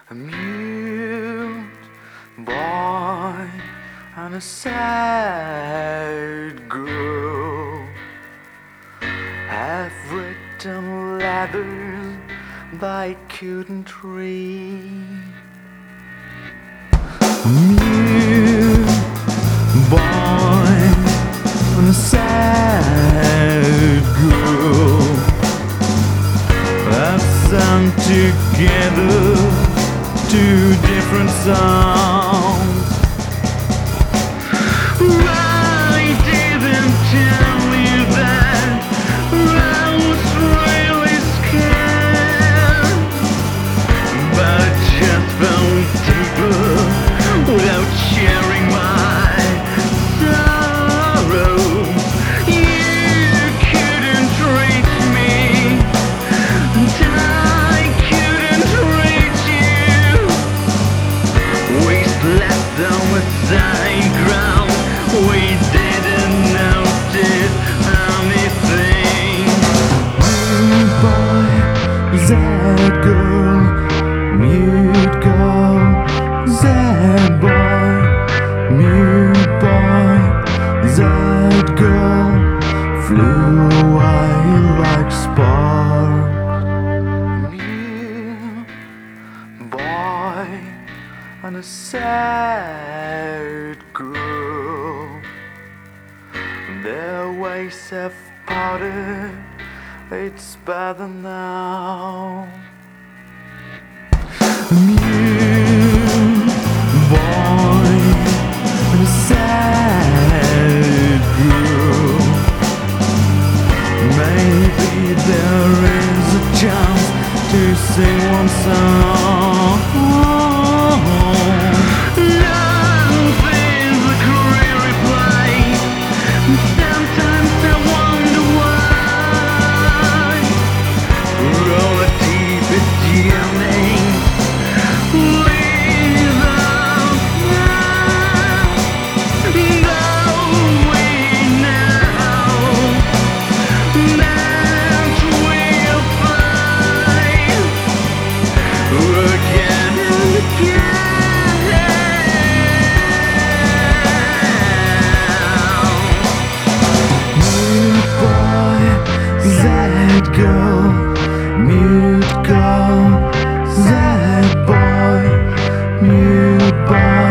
A mute boy and a sad girl have written letters by couldn't read. A mute boy and a sad girl have sung together two different songs. I didn't tell you that I was really scared, but I just felt deeper without sharing my sorrow. You couldn't reach me, and I couldn't reach you. We slept on the same ground. We didn't notice anything. Mute boy, sad girl, mute girl, sad boy, mute boy, sad girl, flew away like sparks. Mute boy and a sad girl, their ways have parted, it's better now. Mute boy and a sad girl, maybe there is a chance to sing one song. Nothing's a career replay. Sometimes I wonder why. All the deepest yearning without now. Though we know that we'll find again and again. Sad girl, mute girl, sad boy, mute boy.